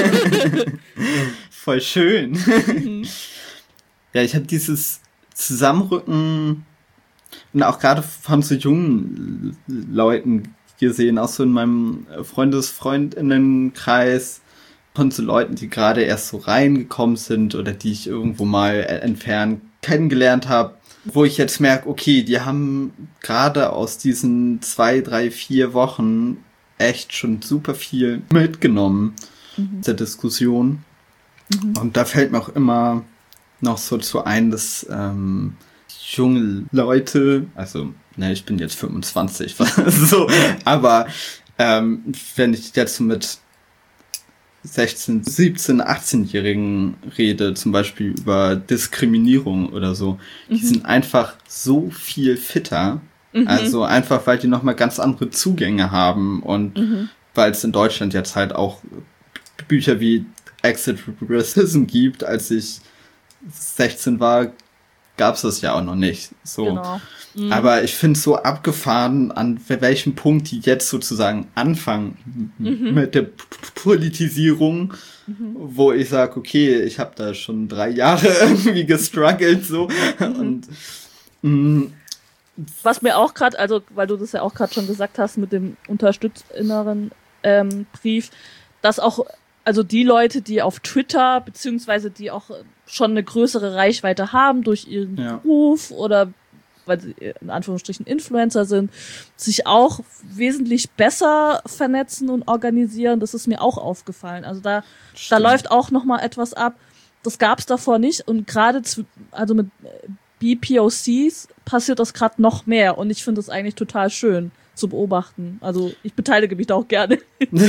Voll schön. Mhm. Ja, ich habe dieses Zusammenrücken und auch gerade von so jungen Leuten gesehen, auch so in meinem Freundes-Freundinnenkreis, von so Leuten, die gerade erst so reingekommen sind oder die ich irgendwo mal entfernt kennengelernt habe, wo ich jetzt merke, okay, die haben gerade aus diesen zwei, drei, vier Wochen echt schon super viel mitgenommen mhm. der Diskussion. Mhm. Und da fällt mir auch immer noch so zu ein, dass ähm, junge Leute, also ne, ich bin jetzt fünfundzwanzig, so, aber ähm, wenn ich jetzt mit sechzehn, siebzehn, achtzehnjährigen rede, zum Beispiel über Diskriminierung oder so, die mhm. sind einfach so viel fitter, mhm. also einfach, weil die nochmal ganz andere Zugänge haben und mhm. weil es in Deutschland jetzt halt auch Bücher wie Exit Racism gibt. Als ich sechzehn war, gab es das ja auch noch nicht. So. Genau. Mhm. Aber ich finde es so abgefahren, an welchem Punkt die jetzt sozusagen anfangen mhm. mit der P- Politisierung, mhm. wo ich sage, okay, ich habe da schon drei Jahre irgendwie gestruggelt so mhm. und mh, was mir auch gerade, also weil du das ja auch gerade schon gesagt hast mit dem Unterstützerinneren ähm, Brief, dass auch also die Leute, die auf Twitter beziehungsweise die auch schon eine größere Reichweite haben durch ihren ja. Beruf oder weil sie in Anführungsstrichen Influencer sind, sich auch wesentlich besser vernetzen und organisieren. Das ist mir auch aufgefallen. Also da, da läuft auch noch mal etwas ab. Das gab es davor nicht. Und gerade zu, also mit B P O Cs passiert das gerade noch mehr. Und ich finde das eigentlich total schön zu beobachten. Also ich beteilige mich da auch gerne.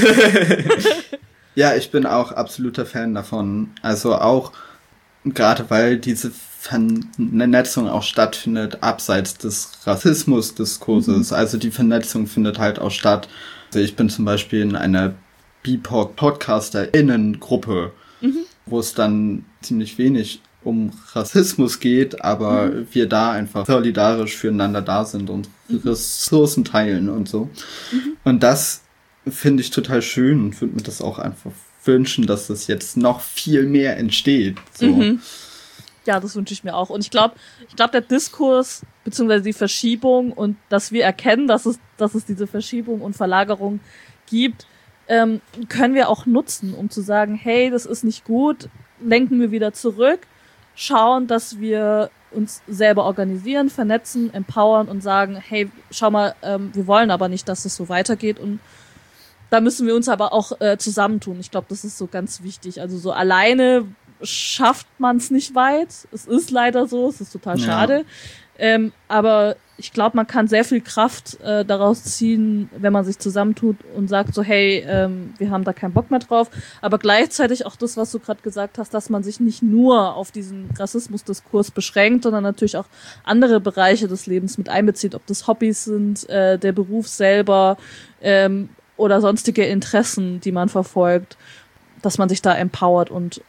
Ja, ich bin auch absoluter Fan davon. Also auch gerade weil diese Vernetzung auch stattfindet abseits des Rassismusdiskurses. Mhm. Also die Vernetzung findet halt auch statt. Also ich bin zum Beispiel in einer B P O C-PodcasterInnen-Gruppe, mhm. wo es dann ziemlich wenig um Rassismus geht, aber mhm. wir da einfach solidarisch füreinander da sind und mhm. Ressourcen teilen und so. Mhm. Und das finde ich total schön und würde mir das auch einfach wünschen, dass das jetzt noch viel mehr entsteht. So. Mhm. Ja, das wünsche ich mir auch. Und ich glaube, ich glaube, der Diskurs beziehungsweise die Verschiebung und dass wir erkennen, dass es, dass es diese Verschiebung und Verlagerung gibt, ähm, können wir auch nutzen, um zu sagen, hey, das ist nicht gut, lenken wir wieder zurück, schauen, dass wir uns selber organisieren, vernetzen, empowern und sagen, hey, schau mal, ähm, wir wollen aber nicht, dass es so weitergeht und da müssen wir uns aber auch äh, zusammentun. Ich glaube, das ist so ganz wichtig. Also so alleine schafft man es nicht weit. Es ist leider so, es ist total schade. Ja. Ähm, aber ich glaube, man kann sehr viel Kraft äh, daraus ziehen, wenn man sich zusammentut und sagt so, hey, ähm, wir haben da keinen Bock mehr drauf. Aber gleichzeitig auch das, was du gerade gesagt hast, dass man sich nicht nur auf diesen Rassismusdiskurs beschränkt, sondern natürlich auch andere Bereiche des Lebens mit einbezieht, ob das Hobbys sind, äh, der Beruf selber ähm, oder sonstige Interessen, die man verfolgt, dass man sich da empowert und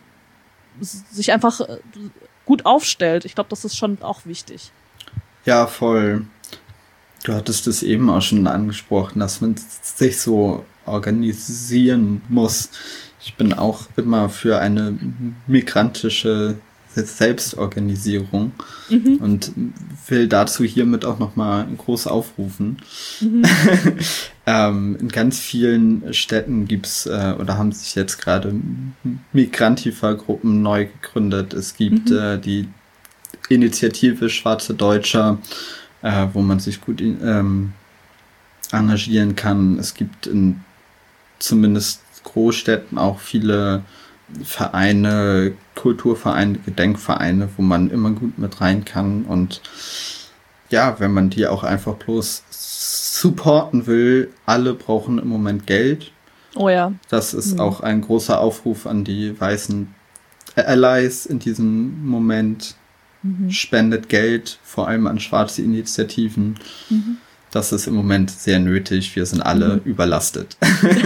sich einfach gut aufstellt. Ich glaube, das ist schon auch wichtig. Ja, voll. Du hattest es eben auch schon angesprochen, dass man sich so organisieren muss. Ich bin auch immer für eine migrantische Selbstorganisierung mhm. und will dazu hiermit auch nochmal groß aufrufen. Mhm. ähm, in ganz vielen Städten gibt's äh, oder haben sich jetzt gerade Migrantifa-Gruppen neu gegründet. Es gibt mhm. äh, die Initiative Schwarze Deutscher, äh, wo man sich gut ähm, engagieren kann. Es gibt in zumindest Großstädten auch viele Vereine, Kulturvereine, Gedenkvereine, wo man immer gut mit rein kann und ja, wenn man die auch einfach bloß supporten will, alle brauchen im Moment Geld. Oh ja. Das ist mhm. auch ein großer Aufruf an die weißen Allies in diesem Moment. Mhm. Spendet Geld, vor allem an schwarze Initiativen. Mhm. Das ist im Moment sehr nötig. Wir sind alle mhm. überlastet.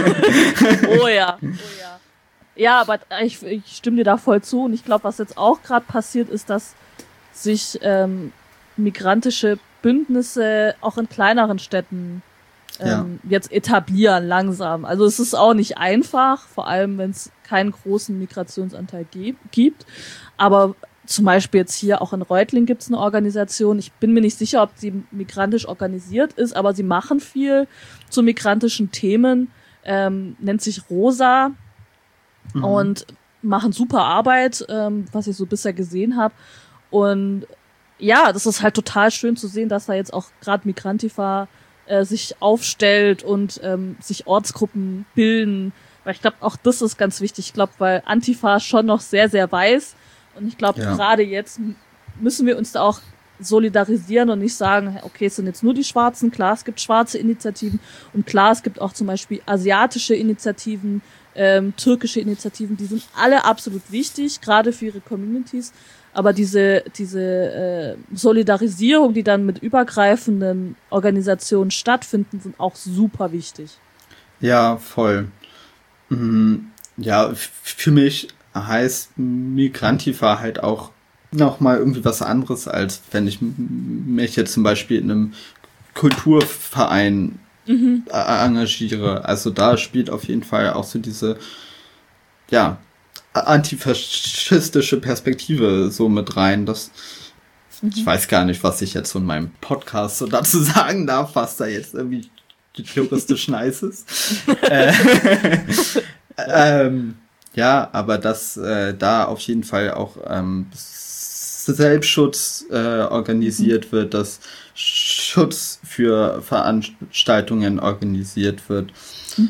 Oh ja, oh ja. Ja, aber ich, ich stimme dir da voll zu. Und ich glaube, was jetzt auch gerade passiert, ist, dass sich ähm, migrantische Bündnisse auch in kleineren Städten ähm, ja. jetzt etablieren langsam. Also es ist auch nicht einfach, vor allem wenn es keinen großen Migrationsanteil ge- gibt. Aber zum Beispiel jetzt hier auch in Reutlingen gibt es eine Organisation. Ich bin mir nicht sicher, ob sie migrantisch organisiert ist, aber sie machen viel zu migrantischen Themen. Ähm, nennt sich Rosa. Mhm. Und machen super Arbeit, ähm, was ich so bisher gesehen habe. Und ja, das ist halt total schön zu sehen, dass da jetzt auch gerade Migrantifa äh, sich aufstellt und ähm, sich Ortsgruppen bilden. Weil ich glaube, auch das ist ganz wichtig. Ich glaube, weil Antifa schon noch sehr, sehr weiß. Und ich glaube, ja. gerade jetzt müssen wir uns da auch solidarisieren und nicht sagen, okay, es sind jetzt nur die Schwarzen. Klar, es gibt schwarze Initiativen und klar, es gibt auch zum Beispiel asiatische Initiativen, ähm, türkische Initiativen, die sind alle absolut wichtig, gerade für ihre Communities. Aber diese diese äh, Solidarisierung, die dann mit übergreifenden Organisationen stattfinden, sind auch super wichtig. Ja, voll. Ja, für mich heißt Migrantifa halt auch nochmal irgendwie was anderes, als wenn ich mich jetzt zum Beispiel in einem Kulturverein mhm. engagiere. Also da spielt auf jeden Fall auch so diese, ja, antifaschistische Perspektive so mit rein. Das, mhm. Ich weiß gar nicht, was ich jetzt so in meinem Podcast so dazu sagen darf, was da jetzt irgendwie juristisch nice ist. äh, ähm, ja, aber dass äh, da auf jeden Fall auch ähm, Selbstschutz äh, organisiert mhm. wird, dass Schutz für Veranstaltungen organisiert wird. Mhm.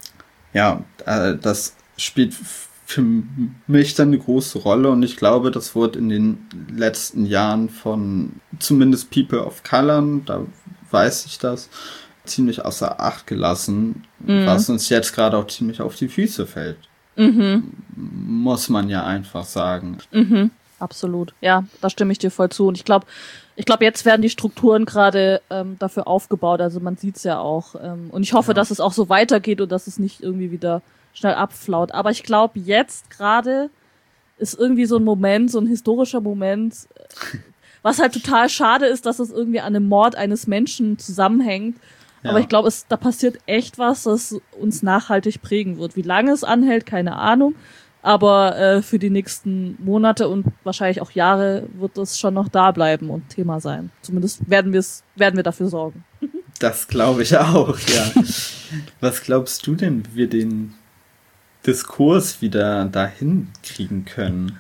Ja, äh, das spielt für mich dann eine große Rolle und ich glaube, das wurde in den letzten Jahren von zumindest People of Color, da weiß ich das, ziemlich außer Acht gelassen, mhm. was uns jetzt gerade auch ziemlich auf die Füße fällt. Mhm. Muss man ja einfach sagen. Mhm. Absolut. Ja, da stimme ich dir voll zu. Und ich glaube, ich glaube, jetzt werden die Strukturen gerade ähm, dafür aufgebaut. Also man sieht's ja auch. Ähm, und ich hoffe, ja. dass es auch so weitergeht und dass es nicht irgendwie wieder schnell abflaut. Aber ich glaube, jetzt gerade ist irgendwie so ein Moment, so ein historischer Moment, was halt total schade ist, dass es irgendwie an dem Mord eines Menschen zusammenhängt. Ja. Aber ich glaube, es da passiert echt was, das uns nachhaltig prägen wird. Wie lange es anhält, keine Ahnung. Aber äh, für die nächsten Monate und wahrscheinlich auch Jahre wird es schon noch da bleiben und Thema sein. Zumindest werden wir es, werden wir dafür sorgen. Das glaube ich auch, ja. Was glaubst du denn, wie wir den Diskurs wieder dahin kriegen können?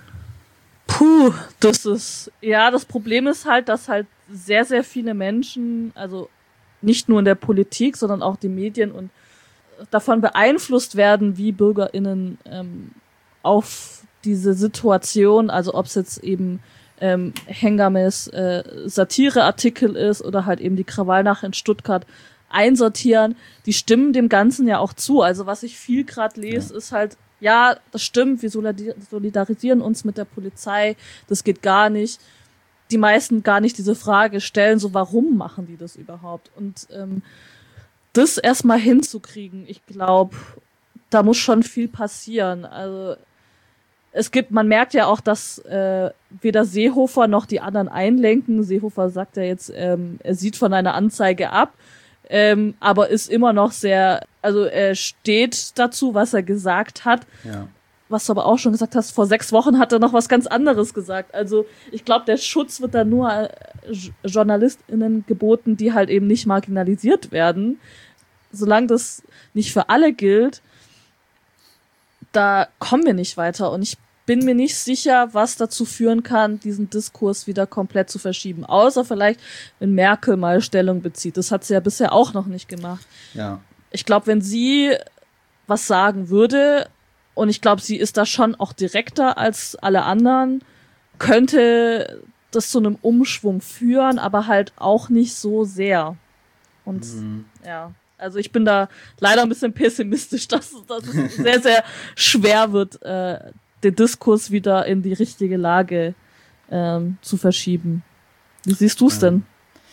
Puh, das ist, ja, das Problem ist halt, dass halt sehr, sehr viele Menschen, also nicht nur in der Politik, sondern auch die Medien und davon beeinflusst werden, wie BürgerInnen ähm, auf diese Situation, also ob es jetzt eben ähm, Hengames äh, Satireartikel ist oder halt eben die Krawallnacht in Stuttgart einsortieren, die stimmen dem Ganzen ja auch zu. Also was ich viel gerade lese, ja. ist halt, ja, das stimmt, wir solidarisieren uns mit der Polizei, das geht gar nicht. Die meisten gar nicht diese Frage stellen, so warum machen die das überhaupt? Und ähm, das erstmal hinzukriegen, ich glaube, da muss schon viel passieren. Also es gibt, man merkt ja auch, dass äh, weder Seehofer noch die anderen einlenken. Seehofer sagt ja jetzt, ähm, er sieht von einer Anzeige ab, ähm, aber ist immer noch sehr, also er steht dazu, was er gesagt hat. Ja. Was du aber auch schon gesagt hast, vor sechs Wochen hat er noch was ganz anderes gesagt. Also ich glaube, der Schutz wird dann nur äh, JournalistInnen geboten, die halt eben nicht marginalisiert werden. Solange das nicht für alle gilt, da kommen wir nicht weiter. Und ich bin mir nicht sicher, was dazu führen kann, diesen Diskurs wieder komplett zu verschieben. Außer vielleicht, wenn Merkel mal Stellung bezieht. Das hat sie ja bisher auch noch nicht gemacht. Ja. Ich glaube, wenn sie was sagen würde, und ich glaube, sie ist da schon auch direkter als alle anderen, könnte das zu einem Umschwung führen, aber halt auch nicht so sehr. Und mhm. ja, also ich bin da leider ein bisschen pessimistisch, dass, dass es sehr, sehr schwer wird, äh, den Diskurs wieder in die richtige Lage ähm, zu verschieben. Wie siehst du es denn?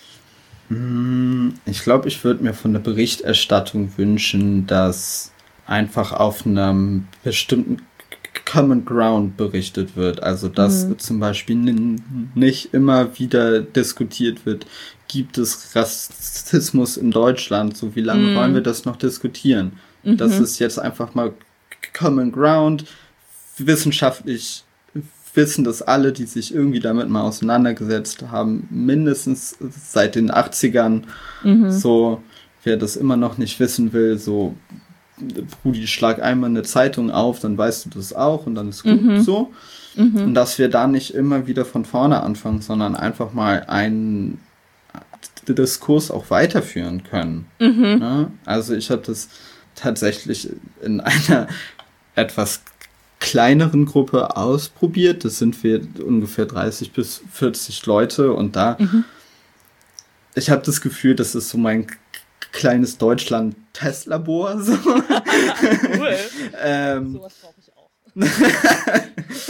Ich glaube, ich würde mir von der Berichterstattung wünschen, dass einfach auf einem bestimmten Common Ground berichtet wird. Also dass mhm. zum Beispiel nicht immer wieder diskutiert wird, gibt es Rassismus in Deutschland? So, wie lange mhm. wollen wir das noch diskutieren? Mhm. Das ist jetzt einfach mal Common Ground. Wissenschaftlich wissen das alle, die sich irgendwie damit mal auseinandergesetzt haben, mindestens seit den achtzigern. Mhm. So, wer das immer noch nicht wissen will, so, Brudi, schlag einmal eine Zeitung auf, dann weißt du das auch und dann ist gut mhm. so. Mhm. Und dass wir da nicht immer wieder von vorne anfangen, sondern einfach mal einen Diskurs auch weiterführen können. Mhm. Ja? Also ich habe das tatsächlich in einer etwas kleineren Gruppe ausprobiert. Das sind wir ungefähr dreißig bis vierzig Leute und da, mhm. ich habe das Gefühl, das ist so mein k- kleines Deutschland-Testlabor. So. Cool. ähm, Sowas brauche ich auch.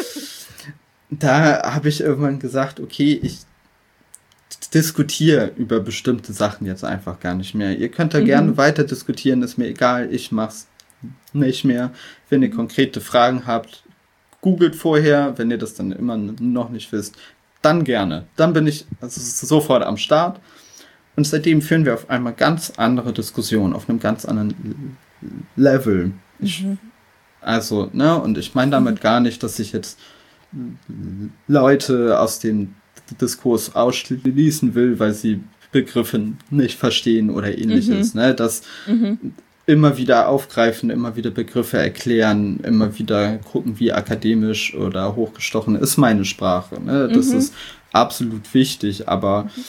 Da habe ich irgendwann gesagt, okay, ich diskutiere über bestimmte Sachen jetzt einfach gar nicht mehr. Ihr könnt da mhm. gerne weiter diskutieren, ist mir egal, ich mach's nicht mehr. Wenn ihr konkrete Fragen habt, googelt vorher, wenn ihr das dann immer noch nicht wisst, dann gerne. Dann bin ich also sofort am Start. Und seitdem führen wir auf einmal ganz andere Diskussionen, auf einem ganz anderen Level. Ich, mhm. Also, ne, und ich meine damit gar nicht, dass ich jetzt Leute aus dem Diskurs ausschließen will, weil sie Begriffe nicht verstehen oder ähnliches, mhm. ne, das mhm. immer wieder aufgreifen, immer wieder Begriffe erklären, immer wieder gucken, wie akademisch oder hochgestochen ist meine Sprache, ne, das mhm. ist absolut wichtig, aber mhm.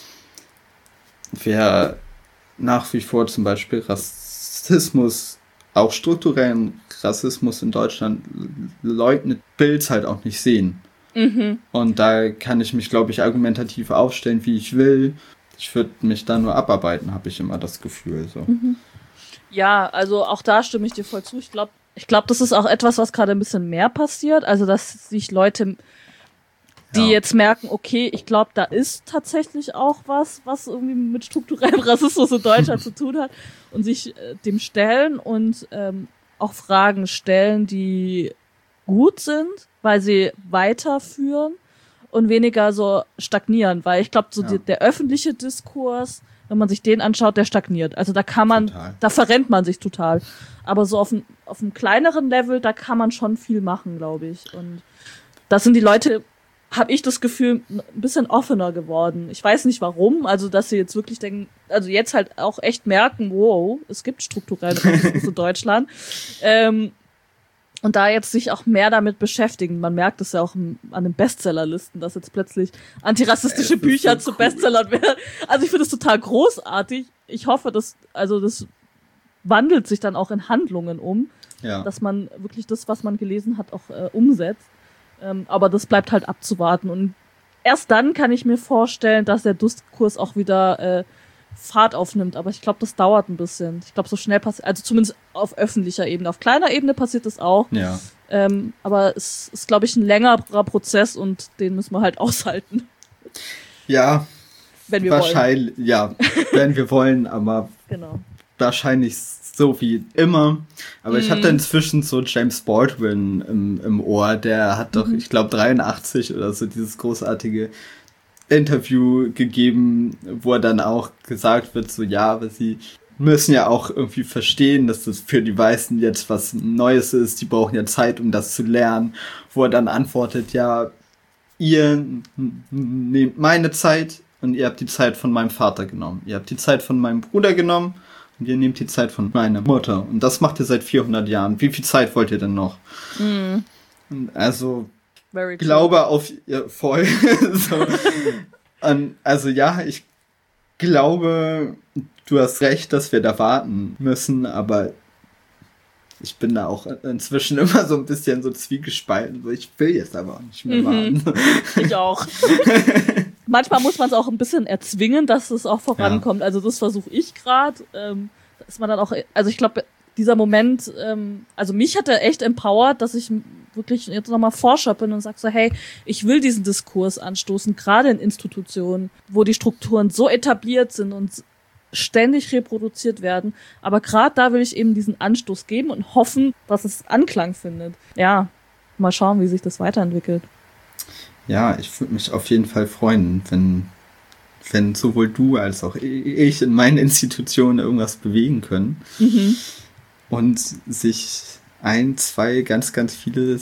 wer nach wie vor zum Beispiel Rassismus, auch strukturellen Rassismus in Deutschland leugnet, will es halt auch nicht sehen. Mhm. Und da kann ich mich, glaube ich, argumentativ aufstellen, wie ich will. Ich würde mich da nur abarbeiten, habe ich immer das Gefühl. So. Mhm. Ja, also auch da stimme ich dir voll zu. Ich glaube, ich glaube, das ist auch etwas, was gerade ein bisschen mehr passiert. Also, dass sich Leute, die ja. jetzt merken, okay, ich glaube, da ist tatsächlich auch was, was irgendwie mit strukturellem Rassismus in Deutschland zu tun hat und sich äh, dem stellen und ähm, auch Fragen stellen, die gut sind, weil sie weiterführen und weniger so stagnieren, weil ich glaube, so ja. die, der öffentliche Diskurs, wenn man sich den anschaut, der stagniert. Also da kann man, total. Da verrennt man sich total. Aber so auf einem auf einem kleineren Level, da kann man schon viel machen, glaube ich. Und da sind die Leute, habe ich das Gefühl, ein bisschen offener geworden. Ich weiß nicht warum, also dass sie jetzt wirklich denken, also jetzt halt auch echt merken, wow, es gibt strukturellen Rassismus in Deutschland. Ähm, und da jetzt sich auch mehr damit beschäftigen. Man merkt es ja auch an den Bestsellerlisten, dass jetzt plötzlich antirassistische Bücher so zu cool. Bestsellern werden. Also ich finde es total großartig. Ich hoffe, dass, also das wandelt sich dann auch in Handlungen um, ja. dass man wirklich das, was man gelesen hat, auch äh, umsetzt. Ähm, aber das bleibt halt abzuwarten. Und erst dann kann ich mir vorstellen, dass der Diskurs auch wieder äh, Fahrt aufnimmt. Aber ich glaube, das dauert ein bisschen. Ich glaube, so schnell passiert, also zumindest auf öffentlicher Ebene. Auf kleiner Ebene passiert das auch. Ja. Ähm, aber es ist, glaube ich, ein längerer Prozess und den müssen wir halt aushalten. Ja. Wenn wir wahrscheinlich, wollen. Ja, wenn wir wollen, aber genau. wahrscheinlich so wie immer. Aber mm. ich habe da inzwischen so James Baldwin im, im Ohr, der hat doch, mm. ich glaube, dreiundachtzig oder so dieses großartige Interview gegeben, wo er dann auch gesagt wird, so ja, aber sie müssen ja auch irgendwie verstehen, dass das für die Weißen jetzt was Neues ist, die brauchen ja Zeit, um das zu lernen, wo er dann antwortet, ja, ihr nehmt meine Zeit und ihr habt die Zeit von meinem Vater genommen, ihr habt die Zeit von meinem Bruder genommen und ihr nehmt die Zeit von meiner Mutter und das macht ihr seit vierhundert Jahren, wie viel Zeit wollt ihr denn noch? Mhm. Und also Very glaube true. Auf ihr voll. so. Und also ja, ich glaube, du hast recht, dass wir da warten müssen, aber ich bin da auch inzwischen immer so ein bisschen so zwiegespalten. So, ich will jetzt aber auch nicht mehr warten. Mhm. Ich auch. Manchmal muss man es auch ein bisschen erzwingen, dass es auch vorankommt. Ja. Also das versuche ich gerade. Ähm, dass man dann auch, also ich glaube, dieser Moment, ähm, also mich hat er echt empowert, dass ich wirklich jetzt nochmal Forscher bin und sag so, hey, ich will diesen Diskurs anstoßen, gerade in Institutionen, wo die Strukturen so etabliert sind und ständig reproduziert werden. Aber gerade da will ich eben diesen Anstoß geben und hoffen, dass es Anklang findet. Ja, mal schauen, wie sich das weiterentwickelt. Ja, ich würde mich auf jeden Fall freuen, wenn, wenn sowohl du als auch ich in meinen Institutionen irgendwas bewegen können. Mhm. Und sich ein, zwei, ganz, ganz viele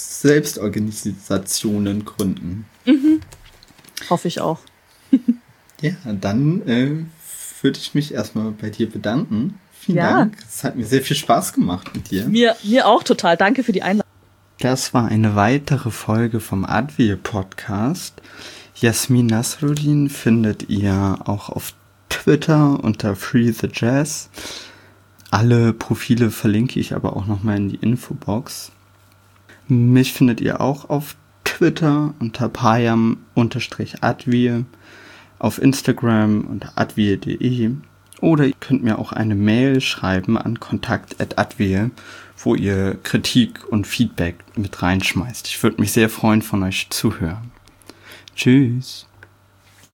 Selbstorganisationen gründen. Mhm. Hoffe ich auch. Ja, dann äh, würde ich mich erstmal bei dir bedanken. Vielen ja. Dank. Es hat mir sehr viel Spaß gemacht mit dir. Mir, mir auch total. Danke für die Einladung. Das war eine weitere Folge vom Advil Podcast. Jasmin Nasruddin findet ihr auch auf Twitter unter Free the Jazz. Alle Profile verlinke ich aber auch nochmal in die Infobox. Mich findet ihr auch auf Twitter unter payam-advir, auf Instagram unter advir punkt de oder ihr könnt mir auch eine Mail schreiben an kontakt at advir, wo ihr Kritik und Feedback mit reinschmeißt. Ich würde mich sehr freuen, von euch zu hören. Tschüss.